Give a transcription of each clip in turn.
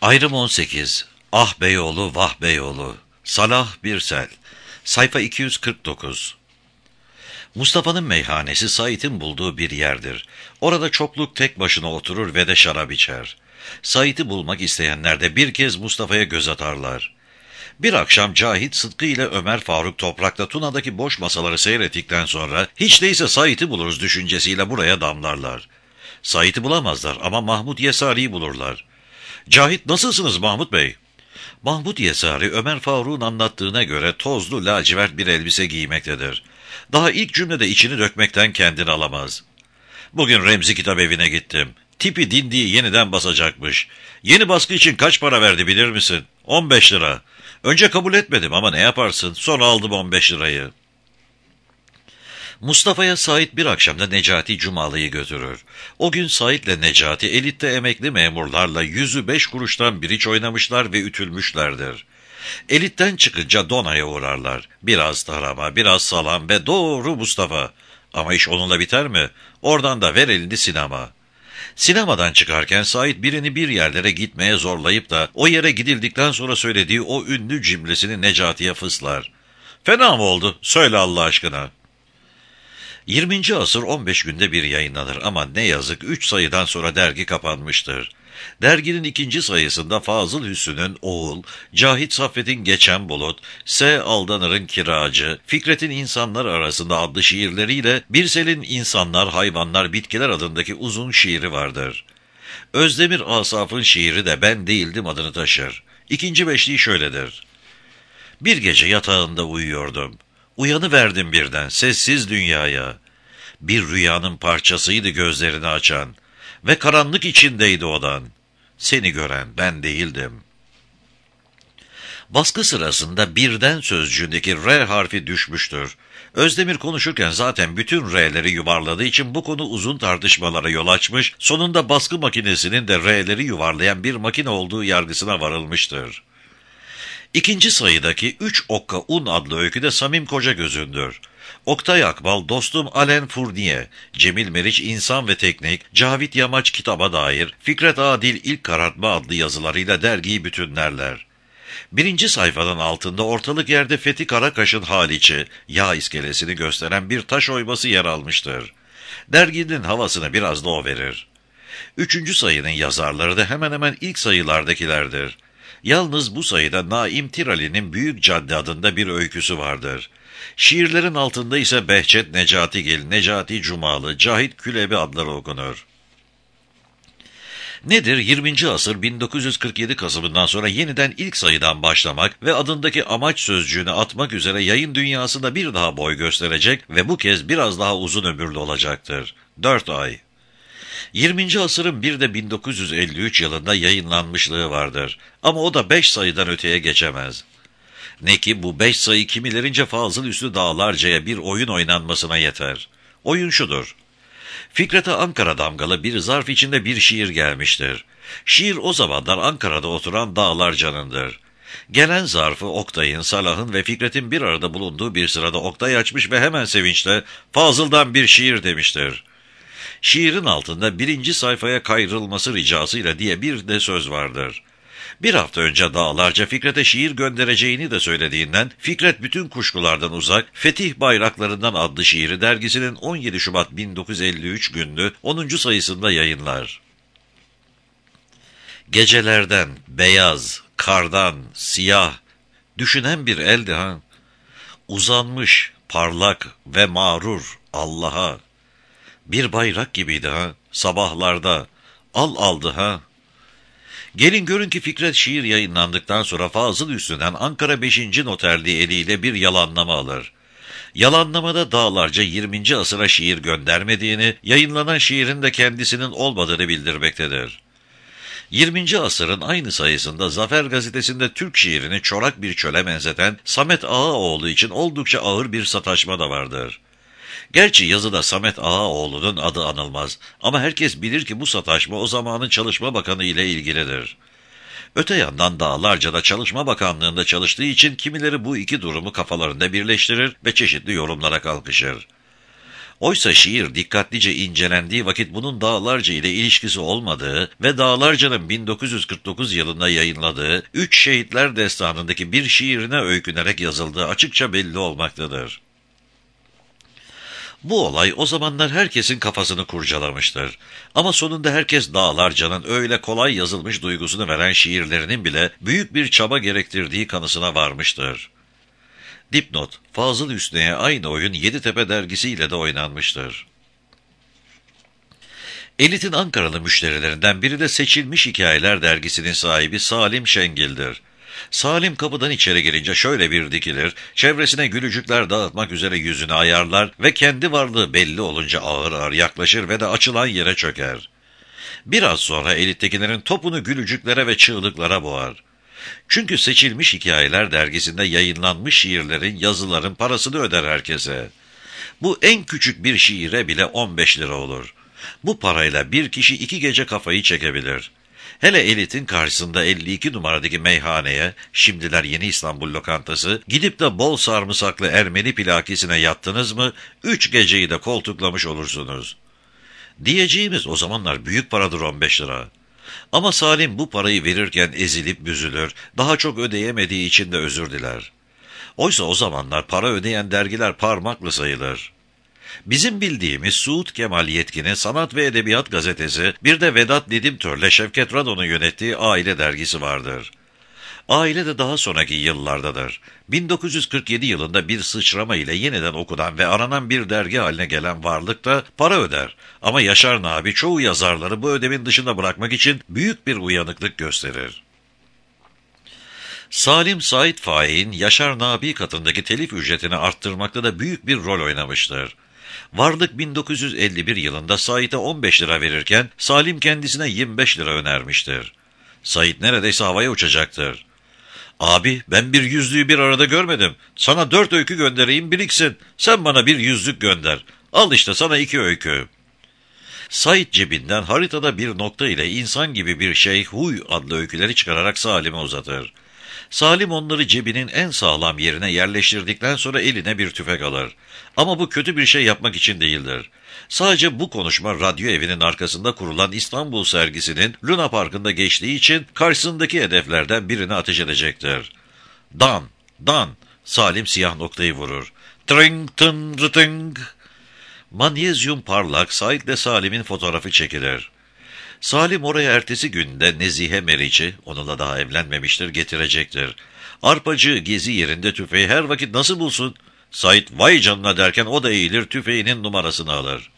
Ayrım 18. Ah Beyoğlu, vah Beyoğlu. Salah Birsel. Sayfa 249. Mustafa'nın meyhanesi Sait'in bulduğu bir yerdir. Orada çokluk tek başına oturur ve de şarap içer. Sait'i bulmak isteyenler de bir kez Mustafa'ya göz atarlar. Bir akşam Cahit Sıtkı ile Ömer Faruk Toprak'ta Tuna'daki boş masaları seyrettikten sonra hiç değilse Sait'i buluruz düşüncesiyle buraya damlarlar. Sait'i bulamazlar ama Mahmud Yesari'yi bulurlar. Cahit, nasılsınız Mahmud Bey? Mahmud Yesari, Ömer Faruk'un anlattığına göre tozlu lacivert bir elbise giymektedir. Daha ilk cümlede içini dökmekten kendini alamaz. Bugün Remzi Kitap Evi'ne gittim. Tipi dindiği yeniden basacakmış. Yeni baskı için kaç para verdi bilir misin? 15 lira. Önce kabul etmedim ama ne yaparsın? Sonra aldım 15 lirayı. Mustafa'ya Sait bir akşamda Necati Cumalı'yı götürür. O gün Sait'le Necati elitte emekli memurlarla 105 kuruştan biriç oynamışlar ve ütülmüşlerdir. Elitten çıkınca Dona'ya uğrarlar. Biraz tarama, biraz salam ve doğru Mustafa. Ama iş onunla biter mi? Oradan da ver elini sinema. Sinemadan çıkarken Sait birini bir yerlere gitmeye zorlayıp da o yere gidildikten sonra söylediği o ünlü cümlesini Necati'ye fıslar. Fena mı oldu? Söyle Allah aşkına. 20. asır 15 günde bir yayınlanır ama ne yazık 3 sayıdan sonra dergi kapanmıştır. Derginin 2. sayısında Fazıl Hüsnü'nün Oğul, Cahit Saffet'in Geçen Bulut, S. Aldanır'ın Kiracı, Fikret'in İnsanlar Arasında adlı şiirleriyle Birsel'in İnsanlar, Hayvanlar, Bitkiler adındaki uzun şiiri vardır. Özdemir Asaf'ın şiiri de Ben Değildim adını taşır. İkinci beşliği şöyledir. Bir gece yatağında uyuyordum. Uyanıverdim birden sessiz dünyaya. Bir rüyanın parçasıydı gözlerini açan ve karanlık içindeydi odan. Seni gören ben değildim. Baskı sırasında birden sözcüğündeki R harfi düşmüştür. Özdemir konuşurken zaten bütün R'leri yuvarladığı için bu konu uzun tartışmalara yol açmış, sonunda baskı makinesinin de R'leri yuvarlayan bir makine olduğu yargısına varılmıştır. İkinci sayıdaki 3 okka un adlı öyküde Samim Kocagöz'ündür. Oktay Akbal, Dostum Alen Fournier, Cemil Meriç İnsan ve Teknik, Cavit Yamaç Kitaba Dair, Fikret Adil İlk Karartma adlı yazılarıyla dergiyi bütünlerler. Birinci sayfanın altında ortalık yerde Fethi Karakaş'ın Haliç'i, yağ iskelesini gösteren bir taş oyması yer almıştır. Derginin havasını biraz da o verir. Üçüncü sayının yazarları da hemen hemen ilk sayılardakilerdir. Yalnız bu sayıda Naim Tirali'nin Büyük Cadde adında bir öyküsü vardır. Şiirlerin altında ise Behçet Necatigil, Necati Cumalı, Cahit Külebi adları okunur. Nedir 20. asır 1947 Kasım'ından sonra yeniden ilk sayıdan başlamak ve adındaki amaç sözcüğünü atmak üzere yayın dünyasında bir daha boy gösterecek ve bu kez biraz daha uzun ömürlü olacaktır. 4 ay. 20. asırın bir de 1953 yılında yayınlanmışlığı vardır. Ama o da 5 sayıdan öteye geçemez. Ne ki bu 5 sayı kimilerince Fazıl Üstü Dağlarca'ya bir oyun oynanmasına yeter. Oyun şudur. Fikret'e Ankara damgalı bir zarf içinde bir şiir gelmiştir. Şiir o zamanlar Ankara'da oturan Dağlarca'nındır. Gelen zarfı Oktay'ın, Salah'ın ve Fikret'in bir arada bulunduğu bir sırada Oktay açmış ve hemen sevinçle Fazıl'dan bir şiir demiştir. Şiirin altında 1. sayfaya kaydırılması ricasıyla diye bir de söz vardır. Bir hafta önce Dağlarca Fikret'e şiir göndereceğini de söylediğinden Fikret bütün kuşkulardan uzak Fetih Bayraklarından adlı şiiri dergisinin 17 Şubat 1953 günlü 10. sayısında yayınlar. Gecelerden, beyaz, kardan, siyah, düşünen bir eldi ha. Uzanmış, parlak ve mağrur Allah'a. Bir bayrak gibiydi ha, sabahlarda, aldı ha. Gelin görün ki Fikret şiir yayınlandıktan sonra Fazıl Üstü'den Ankara 5. Noterliği eliyle bir yalanlama alır. Yalanlamada Dağlarca 20. asıra şiir göndermediğini, yayınlanan şiirin de kendisinin olmadığını bildirmektedir. 20. asırın aynı sayısında Zafer Gazetesi'nde Türk şiirini çorak bir çöle benzeten Samet Ağaoğlu için oldukça ağır bir sataşma da vardır. Gerçi yazıda Samet Ağaoğlu'nun adı anılmaz ama herkes bilir ki bu sataşma o zamanın Çalışma Bakanı ile ilgilidir. Öte yandan Dağlarca'da Çalışma Bakanlığı'nda çalıştığı için kimileri bu iki durumu kafalarında birleştirir ve çeşitli yorumlara kalkışır. Oysa şiir dikkatlice incelendiği vakit bunun Dağlarca ile ilişkisi olmadığı ve Dağlarca'nın 1949 yılında yayınladığı Üç Şehitler Destanı'ndaki bir şiirine öykünerek yazıldığı açıkça belli olmaktadır. Bu olay o zamanlar herkesin kafasını kurcalamıştır. Ama sonunda herkes Dağlarca'nın öyle kolay yazılmış duygusunu veren şiirlerinin bile büyük bir çaba gerektirdiği kanısına varmıştır. Dipnot: Fazıl Hüsnü'ye aynı oyun Yeditepe dergisiyle de oynanmıştır. Elit'in Ankaralı müşterilerinden biri de Seçilmiş Hikayeler dergisinin sahibi Salim Şengil'dir. Salim kapıdan içeri girince şöyle bir dikilir, çevresine gülücükler dağıtmak üzere yüzünü ayarlar ve kendi varlığı belli olunca ağır ağır yaklaşır ve de açılan yere çöker. Biraz sonra Elit'tekilerin topunu gülücüklere ve çığlıklara boğar. Çünkü Seçilmiş Hikayeler dergisinde yayınlanmış şiirlerin, yazıların parasını öder herkese. Bu en küçük bir şiire bile 15 lira olur. Bu parayla bir kişi 2 gece kafayı çekebilir. Hele Elit'in karşısında 52 numaradaki meyhaneye, şimdiler Yeni İstanbul Lokantası, gidip de bol sarımsaklı Ermeni plakisine yattınız mı, 3 geceyi de koltuklamış olursunuz. Diyeceğimiz o zamanlar büyük paradır 15 lira. Ama Salim bu parayı verirken ezilip büzülür, daha çok ödeyemediği için de özür diler. Oysa o zamanlar para ödeyen dergiler parmakla sayılır. Bizim bildiğimiz Suud Kemal Yetkin'in Sanat ve Edebiyat gazetesi, bir de Vedat Didimtör'le Şevket Radon'un yönettiği Aile dergisi vardır. Aile de daha sonraki yıllardadır. 1947 yılında bir sıçrama ile yeniden okunan ve aranan bir dergi haline gelen varlık da para öder. Ama Yaşar Nabi çoğu yazarları bu ödemin dışında bırakmak için büyük bir uyanıklık gösterir. Salim Sait Faik'in Yaşar Nabi katındaki telif ücretini arttırmakta da büyük bir rol oynamıştır. Varlık 1951 yılında Sait'e 15 lira verirken Salim kendisine 25 lira önermiştir. Sait neredeyse havaya uçacaktır. Abi, ben bir yüzlüğü bir arada görmedim. Sana 4 öykü göndereyim biriksin. Sen bana bir yüzlük gönder. Al işte sana 2 öykü. Sait cebinden haritada bir nokta ile insan gibi bir şey Huy adlı öyküleri çıkararak Salim'e uzatır. Salim onları cebinin en sağlam yerine yerleştirdikten sonra eline bir tüfek alır. Ama bu kötü bir şey yapmak için değildir. Sadece bu konuşma radyo evinin arkasında kurulan İstanbul sergisinin Luna Parkı'nda geçtiği için karşısındaki hedeflerden birini ateş edecektir. Dan, dan, Salim siyah noktayı vurur. Tring, tın, rıtıng. Manyezyum parlak, Sait'le Salim'in fotoğrafı çekilir. Salim oraya ertesi günde Nezihe Meriç'i, onunla daha evlenmemiştir, getirecektir. Arpacı gezi yerinde tüfeği her vakit nasıl bulsun? Sait vay canına derken o da eğilir, tüfeğinin numarasını alır.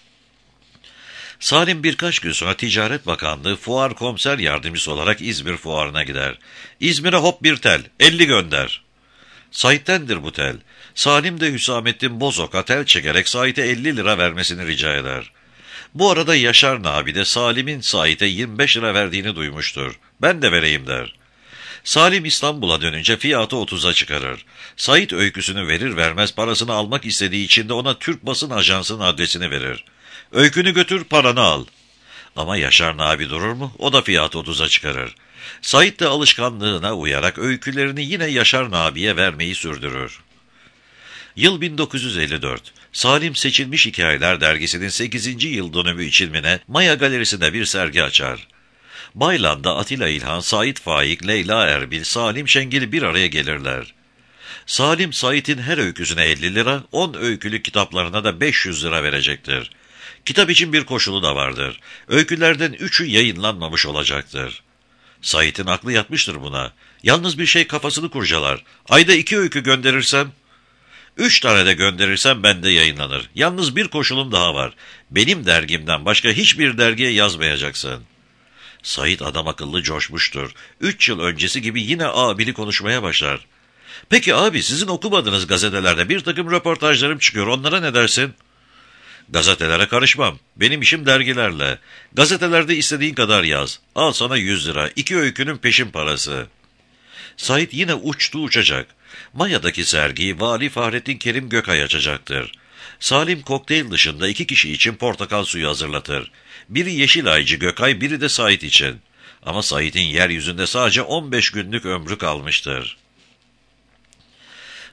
Salim birkaç gün sonra Ticaret Bakanlığı fuar komiser yardımcısı olarak İzmir fuarına gider. İzmir'e hop bir tel, 50 gönder. Sait'tendir bu tel. Salim de Hüsamettin Bozok'a tel çekerek Sait'e 50 lira vermesini rica eder. Bu arada Yaşar Nabi de Salim'in Sait'e 25 lira verdiğini duymuştur. Ben de vereyim der. Salim İstanbul'a dönünce fiyatı 30'a çıkarır. Sait öyküsünü verir vermez parasını almak istediği için de ona Türk Basın Ajansı'nın adresini verir. Öykünü götür, paranı al. Ama Yaşar Nabi durur mu? O da fiyatı 30'a çıkarır. Sait de alışkanlığına uyarak öykülerini yine Yaşar Nabi'ye vermeyi sürdürür. Yıl 1954. Salim Seçilmiş Hikayeler dergisinin 8. yıl dönümü için Maya Galerisi'nde bir sergi açar. Baylan'da Atilla İlhan, Sait Faik, Leyla Erbil, Salim Şengil bir araya gelirler. Salim, Sait'in her öyküsüne 50 lira, 10 öykülük kitaplarına da 500 lira verecektir. Kitap için bir koşulu da vardır. Öykülerden 3'ü yayınlanmamış olacaktır. Sait'in aklı yatmıştır buna. Yalnız bir şey kafasını kurcalar. Ayda 2 öykü gönderirsem, 3 tane de gönderirsem bende yayınlanır. Yalnız bir koşulum daha var. Benim dergimden başka hiçbir dergiye yazmayacaksın. Sait adam akıllı coşmuştur. 3 yıl öncesi gibi yine abili konuşmaya başlar. Peki abi, sizin okumadığınız gazetelerde bir takım röportajlarım çıkıyor. Onlara ne dersin? Gazetelere karışmam. Benim işim dergilerle. Gazetelerde istediğin kadar yaz. Al sana 100 lira. 2 öykünün peşin parası. Sait yine uçtu uçacak. Maya'daki sergiyi Vali Fahrettin Kerim Gökay açacaktır. Salim kokteyl dışında 2 kişi için portakal suyu hazırlatır. Biri Yeşilaycı Gökay, biri de Sait için. Ama Sait'in yeryüzünde sadece 15 günlük ömrü kalmıştır.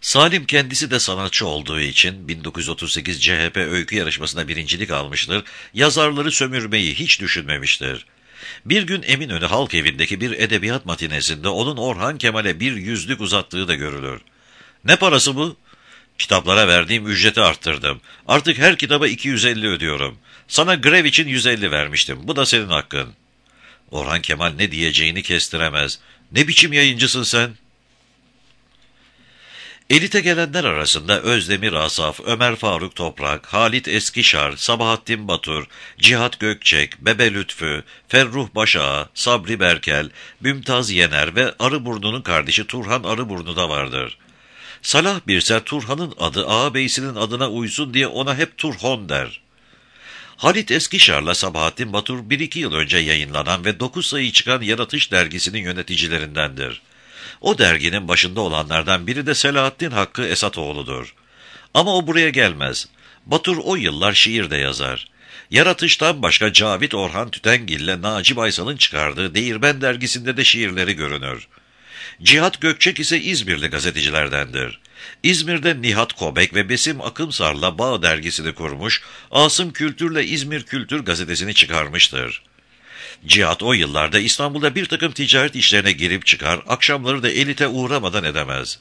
Salim kendisi de sanatçı olduğu için 1938 CHP öykü yarışmasında birincilik almıştır, yazarları sömürmeyi hiç düşünmemiştir. Bir gün Eminönü Halk Evi'ndeki bir edebiyat matinesinde onun Orhan Kemal'e bir yüzlük uzattığı da görülür. "Ne parası bu?" "Kitaplara verdiğim ücreti arttırdım. Artık her kitaba 250 ödüyorum. Sana grev için 150 vermiştim. Bu da senin hakkın." Orhan Kemal ne diyeceğini kestiremez. "Ne biçim yayıncısın sen?" Elite gelenler arasında Özdemir Asaf, Ömer Faruk Toprak, Halit Eskişar, Sabahattin Batur, Cihat Gökçek, Bebe Lütfü, Ferruh Başağa, Sabri Berkel, Mümtaz Yener ve Arıburnu'nun kardeşi Turhan Arıburnu da vardır. Salah Birser Turhan'ın adı ağabeyisinin adına uysun diye ona hep Turhon der. Halit Eskişar'la Sabahattin Batur 1-2 yıl önce yayınlanan ve 9 sayı çıkan Yaratış dergisinin yöneticilerindendir. O derginin başında olanlardan biri de Selahattin Hakkı Esatoğlu'dur. Ama o buraya gelmez. Batur o yıllar şiir de yazar. Yaratış'tan başka Cavit Orhan Tütengil ile Naci Baysal'ın çıkardığı Değirmen dergisinde de şiirleri görünür. Cihat Gökçek ise İzmirli gazetecilerdendir. İzmir'de Nihat Kobek ve Besim Akımsar'la Bağ dergisini kurmuş, Asım Kültür'le İzmir Kültür gazetesini çıkarmıştır. Cihat o yıllarda İstanbul'da bir takım ticaret işlerine girip çıkar, akşamları da elite uğramadan edemez.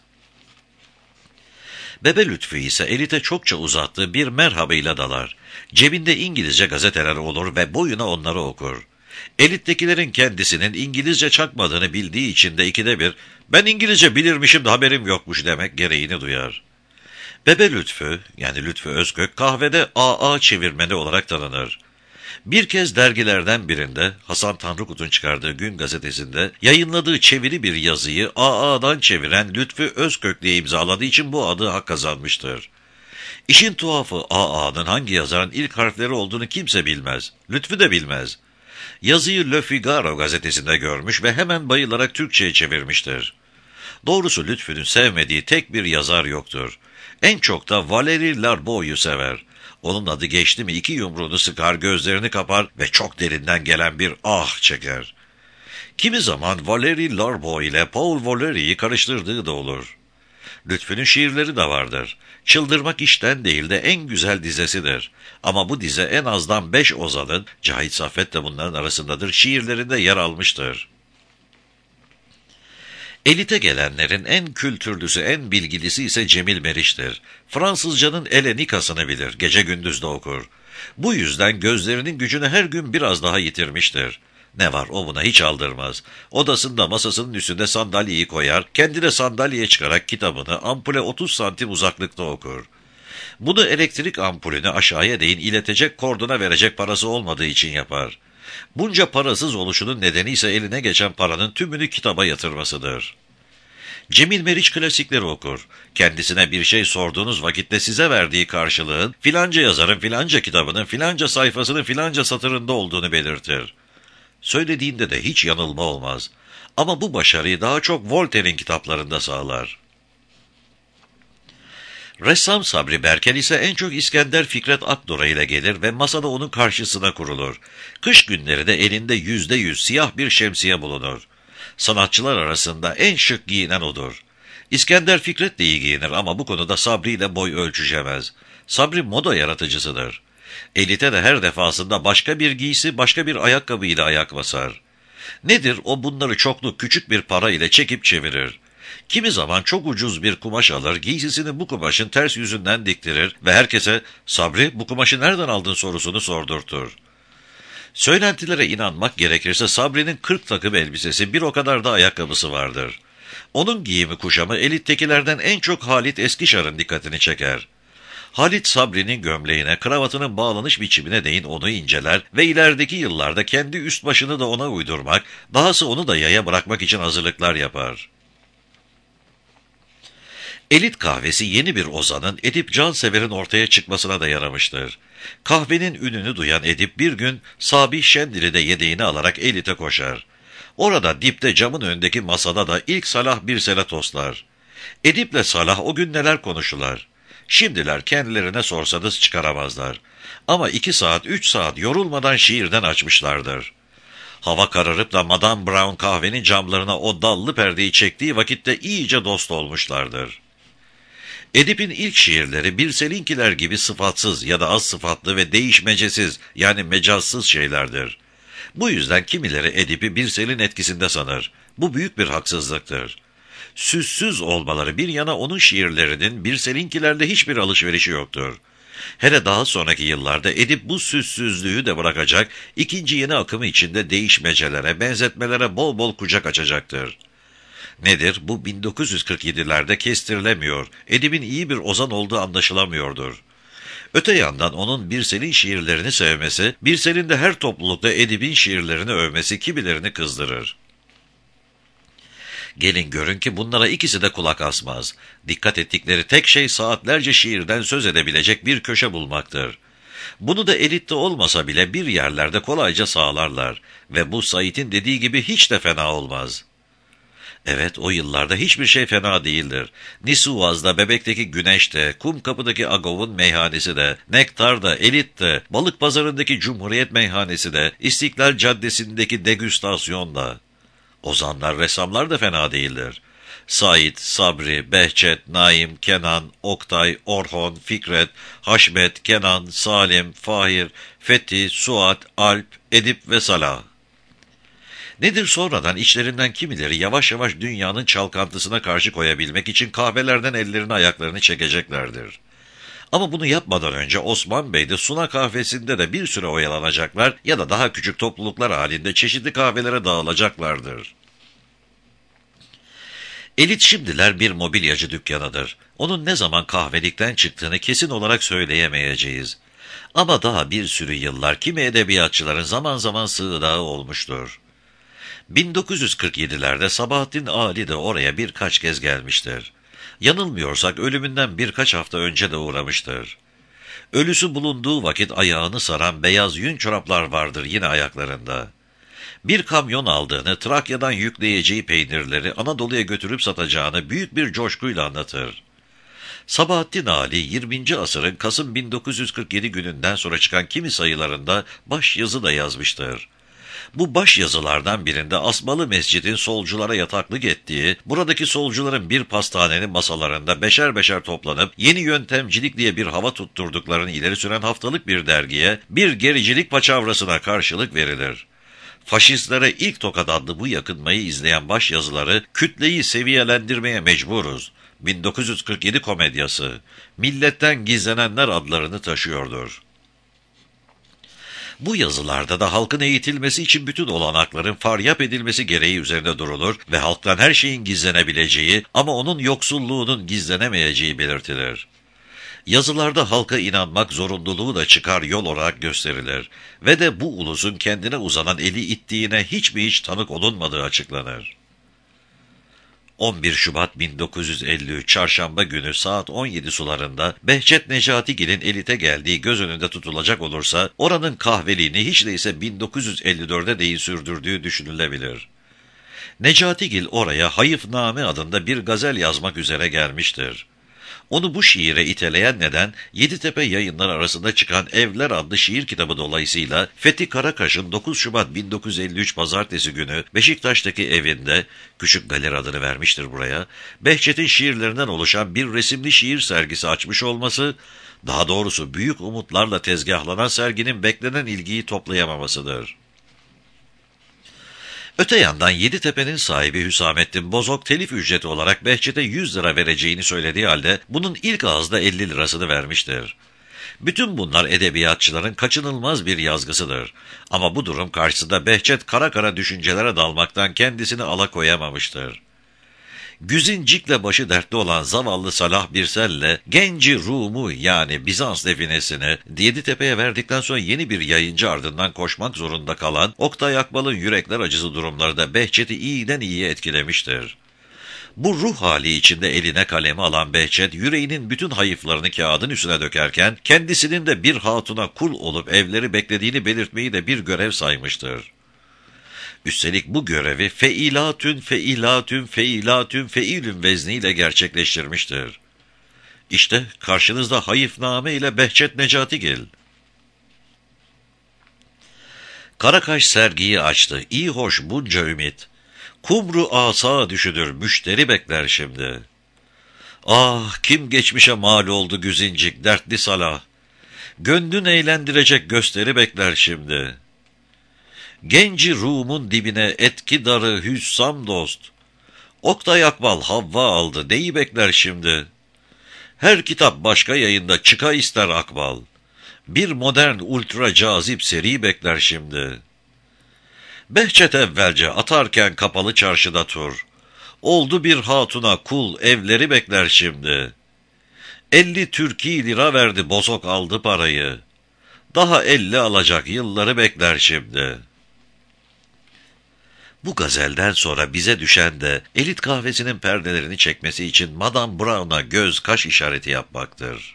Bebe Lütfü ise elite çokça uzattığı bir merhabıyla dalar. Cebinde İngilizce gazeteler olur ve boyuna onları okur. Elittekilerin kendisinin İngilizce çakmadığını bildiği için de ikide bir, "Ben İngilizce bilirmişim de haberim yokmuş" demek gereğini duyar. Bebe Lütfü, yani Lütfü Özkök, kahvede AA çevirmeni olarak tanınır. Bir kez dergilerden birinde, Hasan Tanrıkut'un çıkardığı Gün gazetesinde, yayınladığı çeviri bir yazıyı AA'dan çeviren Lütfü Özkök diye imzaladığı için bu adı hak kazanmıştır. İşin tuhafı AA'nın hangi yazarın ilk harfleri olduğunu kimse bilmez. Lütfü de bilmez. Yazıyı Le Figaro gazetesinde görmüş ve hemen bayılarak Türkçe'ye çevirmiştir. Doğrusu Lütfü'nün sevmediği tek bir yazar yoktur. En çok da Valéry Larbaud'u sever. Onun adı geçti mi 2 yumruğunu sıkar, gözlerini kapar ve çok derinden gelen bir ah çeker. Kimi zaman Valéry Larbaud ile Paul Valéry'yi karıştırdığı da olur. Lütfü'nün şiirleri de vardır. Çıldırmak işten değil de en güzel dizesidir. Ama bu dize en azdan 5 ozanın, Cahit Saffet de bunların arasındadır, şiirlerinde yer almıştır. Elite gelenlerin en kültürlüsü, en bilgilisi ise Cemil Meriç'tir. Fransızcanın elenikasını bilir, gece gündüz de okur. Bu yüzden gözlerinin gücünü her gün biraz daha yitirmiştir. Ne var, o buna hiç aldırmaz. Odasında masasının üstünde sandalyeyi koyar, kendi de sandalyeye çıkarak kitabını ampule 30 santim uzaklıkta okur. Bunu elektrik ampulünü aşağıya değin iletecek kordona verecek parası olmadığı için yapar. Bunca parasız oluşunun nedeni ise eline geçen paranın tümünü kitaba yatırmasıdır. Cemil Meriç klasikleri okur. Kendisine bir şey sorduğunuz vakitte size verdiği karşılığın filanca yazarın filanca kitabının filanca sayfasının filanca satırında olduğunu belirtir. Söylediğinde de hiç yanılma olmaz. Ama bu başarıyı daha çok Voltaire'in kitaplarında sağlar. Ressam Sabri Berkel ise en çok İskender Fikret Akdora ile gelir ve masada onun karşısına kurulur. Kış günleri de elinde %100 siyah bir şemsiye bulunur. Sanatçılar arasında en şık giyinen odur. İskender Fikret de iyi giyinir ama bu konuda Sabri ile boy ölçüşemez. Sabri moda yaratıcısıdır. Elite de her defasında başka bir giysi, başka bir ayakkabıyla ayak basar. Nedir o, bunları çoklu küçük bir para ile çekip çevirir. Kimi zaman çok ucuz bir kumaş alır, giysisini bu kumaşın ters yüzünden diktirir ve herkese "Sabri, bu kumaşı nereden aldın?" sorusunu sordurtur. Söylentilere inanmak gerekirse Sabri'nin 40 takım elbisesi, bir o kadar da ayakkabısı vardır. Onun giyimi kuşamı elittekilerden en çok Halit Eskişar'ın dikkatini çeker. Halit Sabri'nin gömleğine, kravatının bağlanış biçimine değin onu inceler ve ilerideki yıllarda kendi üst başını da ona uydurmak, dahası onu da yaya bırakmak için hazırlıklar yapar. Elit kahvesi yeni bir ozanın, Edip Cansever'in ortaya çıkmasına da yaramıştır. Kahvenin ününü duyan Edip bir gün Sabih Şendil'i de yedeğini alarak Elit'e koşar. Orada dipte camın önündeki masada da ilk Salah Birsel'e toslar. Edip'le Salah o gün neler konuştular. Şimdiler kendilerine sorsanız çıkaramazlar. Ama 2 saat 3 saat yorulmadan şiirden açmışlardır. Hava kararıp da Madame Brown kahvenin camlarına o dallı perdeyi çektiği vakitte iyice dost olmuşlardır. Edip'in ilk şiirleri Birsel'inkiler gibi sıfatsız ya da az sıfatlı ve değişmecesiz yani mecazsız şeylerdir. Bu yüzden kimileri Edip'i Birsel'in etkisinde sanır. Bu büyük bir haksızlıktır. Süssüz olmaları bir yana onun şiirlerinin Birsel'inkilerle hiçbir alışverişi yoktur. Hele daha sonraki yıllarda Edip bu süssüzlüğü de bırakacak, ikinci yeni akımı içinde değişmecelere, benzetmelere bol bol kucak açacaktır. Nedir? Bu 1947'lerde kestirilemiyor, Edip'in iyi bir ozan olduğu anlaşılamıyordur. Öte yandan onun Birsel'in şiirlerini sevmesi, Birsel'in de her toplulukta Edip'in şiirlerini övmesi kimilerini kızdırır. Gelin görün ki bunlara ikisi de kulak asmaz. Dikkat ettikleri tek şey saatlerce şiirden söz edebilecek bir köşe bulmaktır. Bunu da elitte olmasa bile bir yerlerde kolayca sağlarlar ve bu Said'in dediği gibi hiç de fena olmaz. Evet, o yıllarda hiçbir şey fena değildir. Nisuvaz'da, Bebek'teki Güneş de, Kumkapı'daki Agov'un meyhanesi de, Nektar'da, Elit de, Balıkpazarı'ndaki Cumhuriyet meyhanesi de, İstiklal Caddesi'ndeki degüstasyon da. Ozanlar, ressamlar da fena değildir. Said, Sabri, Behçet, Naim, Kenan, Oktay, Orhon, Fikret, Haşmet, Kenan, Salim, Fahir, Fethi, Suat, Alp, Edip ve Salah. Nedir sonradan içlerinden kimileri yavaş yavaş dünyanın çalkantısına karşı koyabilmek için kahvelerden ellerini ayaklarını çekeceklerdir. Ama bunu yapmadan önce Osman Bey de Suna kahvesinde de bir süre oyalanacaklar ya da daha küçük topluluklar halinde çeşitli kahvelere dağılacaklardır. Elit şimdiler bir mobilyacı dükkanıdır. Onun ne zaman kahvelikten çıktığını kesin olarak söyleyemeyeceğiz. Ama daha bir sürü yıllar kimi edebiyatçıların zaman zaman sığınağı olmuştur. 1947'lerde Sabahattin Ali de oraya birkaç kez gelmiştir. Yanılmıyorsak ölümünden birkaç hafta önce de uğramıştır. Ölüsü bulunduğu vakit ayağını saran beyaz yün çoraplar vardır yine ayaklarında. Bir kamyon aldığını, Trakya'dan yükleyeceği peynirleri Anadolu'ya götürüp satacağını büyük bir coşkuyla anlatır. Sabahattin Ali 20. asırın Kasım 1947 gününden sonra çıkan kimi sayılarında başyazı da yazmıştır. Bu başyazılardan birinde Asmalı Mescid'in solculara yataklık ettiği, buradaki solcuların bir pastanenin masalarında beşer beşer toplanıp yeni yöntemcilik diye bir hava tutturduklarını ileri süren haftalık bir dergiye bir gericilik paçavrasına karşılık verilir. Faşistlere ilk tokat adlı bu yakınmayı izleyen başyazıları kütleyi seviyelendirmeye mecburuz. 1947 komedyası, Milletten Gizlenenler adlarını taşıyordur. Bu yazılarda da halkın eğitilmesi için bütün olanakların faryap edilmesi gereği üzerinde durulur ve halktan her şeyin gizlenebileceği ama onun yoksulluğunun gizlenemeyeceği belirtilir. Yazılarda halka inanmak zorunluluğu da çıkar yol olarak gösterilir ve de bu ulusun kendine uzanan eli ittiğine hiç tanık olunmadığı açıklanır. 11 Şubat 1953 Çarşamba günü saat 17 sularında Behçet Necatigil'in Elit'e geldiği göz önünde tutulacak olursa oranın kahveliğini hiç değilse 1954'e değin sürdürdüğü düşünülebilir. Necatigil oraya Hayıfname adında bir gazel yazmak üzere gelmiştir. Onu bu şiire iteleyen neden Yeditepe Yayınları arasında çıkan Evler adlı şiir kitabı dolayısıyla Fethi Karakaş'ın 9 Şubat 1953 Pazartesi günü Beşiktaş'taki evinde, Küçük Galeri adını vermiştir buraya, Behçet'in şiirlerinden oluşan bir resimli şiir sergisi açmış olması, daha doğrusu büyük umutlarla tezgahlanan serginin beklenen ilgiyi toplayamamasıdır. Öte yandan Yeditepe'nin sahibi Hüsamettin Bozok telif ücreti olarak Behçet'e 100 lira vereceğini söylediği halde bunun ilk ağızda 50 lirasını vermiştir. Bütün bunlar edebiyatçıların kaçınılmaz bir yazgısıdır. Ama bu durum karşısında Behçet kara kara düşüncelere dalmaktan kendisini alakoyamamıştır. Güzincikle başı dertli olan zavallı Salah Birsel'le Genci Rum'u yani Bizans definesini Yeditepe'ye verdikten sonra yeni bir yayıncı ardından koşmak zorunda kalan Oktay Akbal'ın yürekler acısı durumları da Behçet'i iyiden iyiye etkilemiştir. Bu ruh hali içinde eline kalemi alan Behçet, yüreğinin bütün hayıflarını kağıdın üstüne dökerken, kendisinin de bir hatuna kul olup evleri beklediğini belirtmeyi de bir görev saymıştır. Üstelik bu görevi feilün vezniyle gerçekleştirmiştir. İşte karşınızda Hayıfname ile Behçet Necatigil. Karakaş sergiyi açtı. İyi hoş bunca ümit. Kumru asa düşünür, müşteri bekler şimdi. Ah, kim geçmişe mal oldu güzincik, dertli Salah. Gönlün eğlendirecek gösteri bekler şimdi. Genci Rum'un dibine etki darı hüssam dost. Oktay Akbal Havva aldı, neyi bekler şimdi? Her kitap başka yayında çıka ister Akbal. Bir modern ultra cazip seri bekler şimdi. Behçet evvelce atarken kapalı çarşıda tur. Oldu bir hatuna kul, evleri bekler şimdi. 50 Türki lira verdi, bozok aldı parayı. Daha 50 alacak, yılları bekler şimdi. Bu gazelden sonra bize düşen de Elit kahvesinin perdelerini çekmesi için Madame Brown'a göz kaş işareti yapmaktır.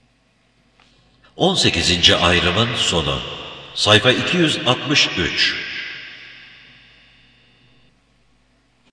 18. ayrımın sonu. Sayfa 263.